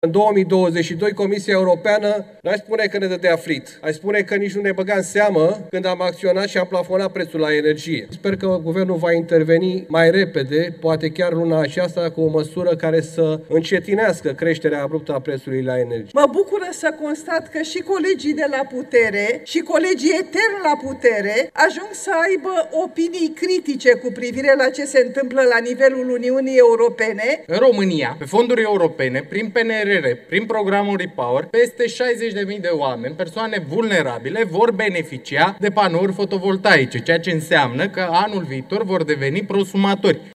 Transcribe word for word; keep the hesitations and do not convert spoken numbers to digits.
În două mii douăzeci și doi, Comisia Europeană n-aș spune că ne dădea frit, aș spune că nici nu ne băga în seamă când am acționat și am plafonat prețul la energie. Sper că guvernul va interveni mai repede, poate chiar luna aceasta, cu o măsură care să încetinească creșterea abruptă a prețului la energie. Mă bucură să constat că și colegii de la putere și colegii etern la putere ajung să aibă opinii critice cu privire la ce se întâmplă la nivelul Uniunii Europene. În România, pe fonduri europene, prin P N R R, prin programul REPower, peste șaizeci de mii de oameni, persoane vulnerabile, vor beneficia de panouri fotovoltaice, ceea ce înseamnă că anul viitor vor deveni prosumatori.